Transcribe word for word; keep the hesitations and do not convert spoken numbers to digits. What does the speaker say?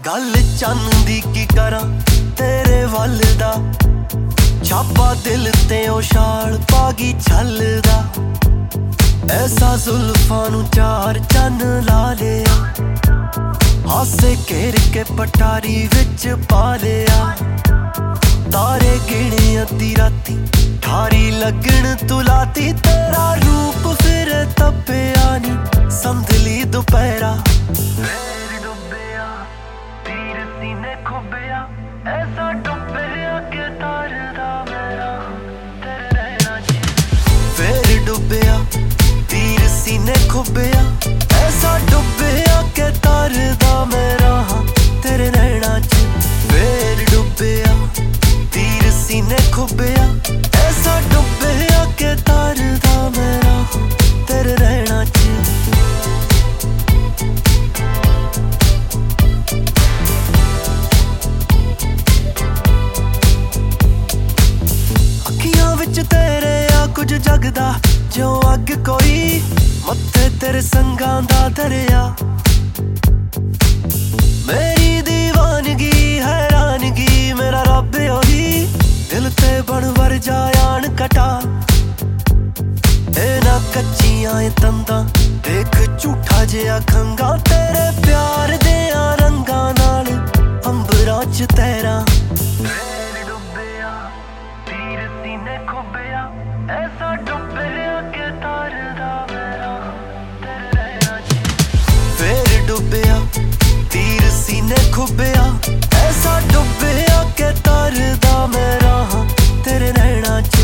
गल चन्न दी की करा तेरे वल दा छापा दिल ते ओ शाल पागी छलदा ऐसा जुल्फां नू चार चन्न ला लिया हासे घेर के पटारी विच पा लिया तारे गिने अद्धी राती ठारी लगन तुलाती तेरा रूप फिर तप्पिया नी संदली दोपहरा ऐसा डुबिया के तारदा मेरा तेरे नैना च फिर डुबिया तीर सीने खुबिया ऐसा डुबिया के तारदा मेरा तेरे नैना च फिर डुबिया तीर सीने खुबिया ऐसा डुबिया के तारदा मेरा तेरे नैना च तेरे आ कुछ जगदा जो अग कोई मत्थे तेरे संगां दा दरिया मेरी दीवानगी हैरानगी मेरा रब ओही दिल ते बन वर जायान कटा ए ना कच्चियां ए तंदा देख झूठा जिहा खंगा तेरे प्यार देयां रंगां नाल अंबरां च तैरा ऐसा डुबिया के तारदा मेरा तेरे नैना च फिर डुबिया तीर सीने खुबिया ऐसा डुबिया के तारदा मेरा तेरे नैना च